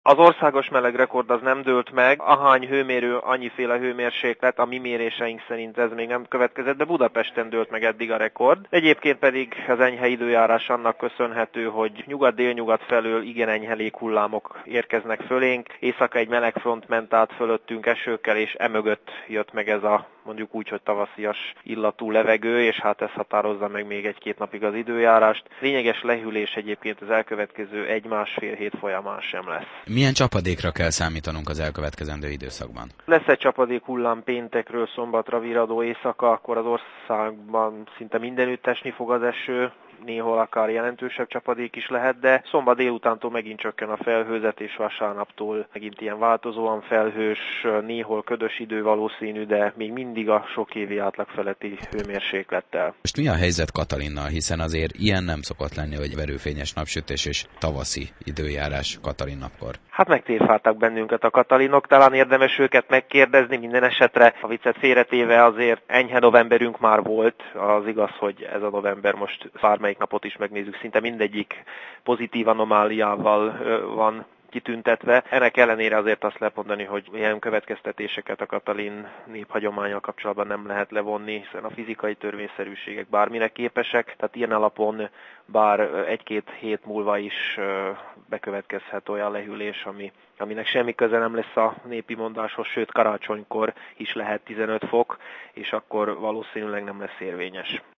Az országos melegrekord az nem dőlt meg, ahány hőmérő, annyiféle hőmérséklet, a mi méréseink szerint ez még nem következett, de Budapesten dőlt meg eddig a rekord. Egyébként pedig az enyhe időjárás annak köszönhető, hogy nyugat-délnyugat felől igen enyhe léghullámok érkeznek fölénk. Éjszaka egy meleg front ment át fölöttünk esőkkel, és emögött jött meg ez a mondjuk úgy, hogy tavaszias illatú levegő, és hát ez határozza meg még egy-két napig az időjárást. Lényeges lehűlés egyébként az elkövetkező 1-1,5 hét folyamán sem lesz. Milyen csapadékra kell számítanunk az elkövetkezendő időszakban? Lesz egy csapadék hullám péntekről szombatra viradó éjszaka, akkor az országban szinte mindenütt esni fog az eső, néhol akár jelentősebb csapadék is lehet, de szombat délutántól megint csökken a felhőzet, és vasárnaptól megint ilyen változóan felhős, néhol ködös idő valószínű, de még mindig a sok évi átlag feletti hőmérséklettel. Most mi a helyzet Katalinnal, hiszen azért ilyen nem szokott lenni, hogy verőfényes napsütés és tavaszi időjárás Katalin napkor? Hát megtéváltak bennünket a katalinok, talán érdemes őket megkérdezni, minden esetre a viccet félretéve azért enyhe novemberünk már volt, az igaz, hogy ez a november most bármelyik napot is megnézzük, szinte mindegyik pozitív anomáliával van kitüntetve. Ennek ellenére azért azt lehet mondani, hogy ilyen következtetéseket a katalin néphagyománya kapcsolatban nem lehet levonni, hiszen a fizikai törvényszerűségek bármire képesek, tehát ilyen alapon bár 1-2 hét múlva is bekövetkezhet olyan lehűlés, aminek semmi köze nem lesz a népi mondáshoz, sőt karácsonykor is lehet 15 fok, és akkor valószínűleg nem lesz érvényes.